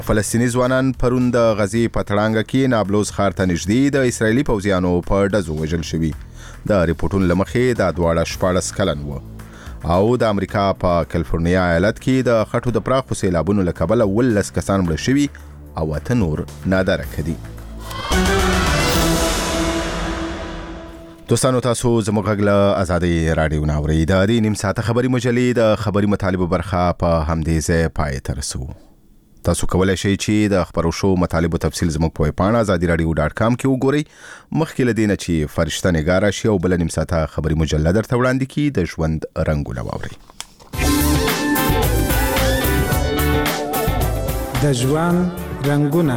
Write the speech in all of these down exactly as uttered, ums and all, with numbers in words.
فلسطیني ځوانان پرون د غزې په تړانګه کې نابلوز ښار ته نږدې د اسرائیلي پوځیانو په ډزو وژل شوي. د ریپورټونو له مخې دا دواړه شپاړس کلن وو او د امریکا په کالیفورنیا ایالت کې د خټو د پراخو سیلابونو له کبله ولس کسان مړه شوي او اته نور نادرکه دي. دوستانو، تاسو زموږ غږ له ازادۍ راډیو نه اورئ. د دې نیم ساعته خبري مجلې د خبري مطالبو برخه په همدې ځای پای ته رسوو. تاسو کولای شئ چې د خبرو شو مطالبو تفصیل زموږ په ویب پاڼه ازادي راډیو ډاټ کام کې وګورئ. مخکې له دې نه چې فرشته نګاره شي او بله نیم ساعته خبري مجله درته وړاندې کړي، د ژوند رنګونه واورئ. د ژوند رنګونه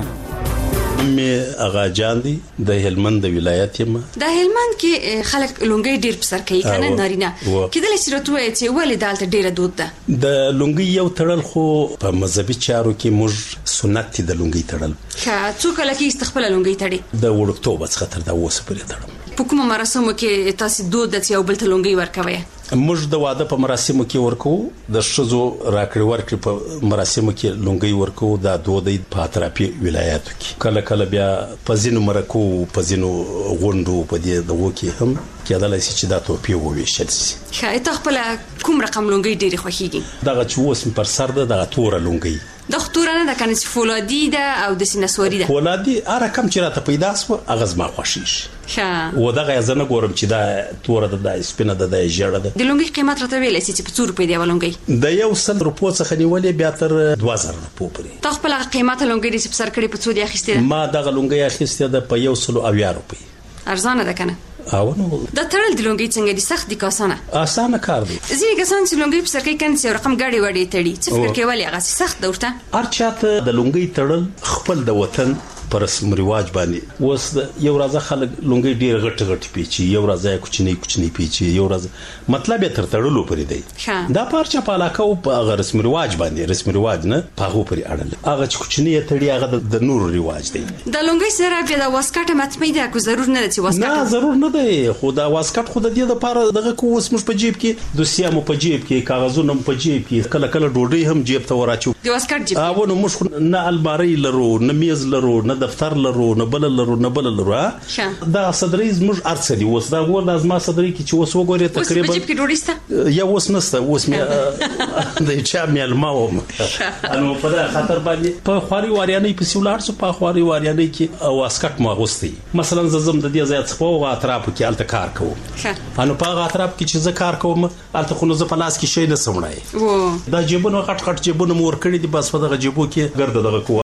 مې اغا جان دی د هلمند د ولایت یم. د هلمند کې خلک لونګي ډیر په سر کوي کنه نارینه کېدل چې راته وایي چې ولې دالته ډیره دود ده. د لونګي یو تړل خو په مذهبي چارو کې موږ سنت دی د لونګي تړل. ښه څوک لکه استخبل لونګي تړي د وړکتوب څخه تر دا اوسه پورې تړم. په کوم مراسمو کې تاسو دود د یو بل ته لونګي ورکوي؟ موږ د واده په مراسمو کې ورکو، د ښځو راکړې ورکړې په مراسمو کې لونګي ورکو. دا دود په اطرافي ولایاتو کې کله کله بیا په ځینو مرکو په ځینو غونډو په دې دغو کې هم کېدلی شي چې دا توپیر وویشل شي. ښه ته خپله کوم رقم لونګي ډېرې خوښېږي؟ دغه چې اوس مې پر سر ده دغه توره لونګي. دا خو توره نه ده کنه چې فولادي ده او داسې نسواري ده؟ فولادي هر رقم چې راته پیدا شوه هغه زما خوښېږي. ښه و دغه یې زه نه ګورم چې دا توره ده دا سپینه ده دا ژېړه ده. د لونګي قیمت راته ویلی شي چې په څو روپۍ دی یوه لونګۍ؟ د یو سل روپو څخه نیولې بیا تر دوه زره روپو پورې. تا خپل هغه قیمته لونګۍ دې چې په سر کړې په څو دې اخیستې ده؟ ما دغه لونګۍ اخیستې ده په یو سلو اویا روپۍ. ارزانه ده کنه؟ او نو دا تړل د لونګۍ څنګه دي؟ سخت دي که اسانه؟ اسانه کار دی. ځینې کسان چې لونګۍ په سر کوي کنه چې یو رقم ګاډې واډې تړي څه فکر کوي ولې هغسې سخت ده ورته؟ هر چاته د لونګۍ تړل خپل د وطن په رسم رواج باندې. اوس یو ورځ خلک لونګۍ ډېر غټ غټ پیچي، یو ورځ یې کوچنی کوچنی پیچي، یو ورځ مطلب یې تر تړلو پورې دی. دا په هر چا په علاقه او په هغه رسم رواج باندې رسم رواج نه په هغو پورې اړه لري. هغه چې کوچنی یې تړي هغه د نورو رواج دی. د لونګۍ سره بیا د واسکټ مطمئ ده که ضرور نه ده چې واسکټ؟ نه ضرور نه دی، خو دا واسکټ خو د دې دپاره دغه کو اوس موږ په جیب کې دوسیه مو په جیب کې، کاغذونه مو په جیب کې، کله کله ډوډۍ هم جیب ته وراچو. د واسکټ جیب او نو موږ نه المارۍ لرو، نه میز لرو، نه دفتر لرو، نه بل لرو نه بل لرو. دا صدرۍ زموږ ارڅ دی. اوس دا ګور د ازما صدرۍ کې چې اوس وګورې تقریبا اوس په جیب کې ډوډۍ شته یا اوس نشته. اوس مې د چا میلمه وم نو په دا خاطر باندې په خواري واریانۍ پسې ولاړ شو. په خواري واریانۍ کې واسکټ مو اغوستی. مثلا زه ځم د دې ځای څخه په هغه اطرافو کې هلته کار کوم. نو په هغه اطراف کې چې زه کار کوم هلته خو نو زه په لاس کې شی نه شم وړی. دا جیبونه غټ غټ جیبونه مو ورکړي دي، بس په دغه جیبو کې ګرده دغه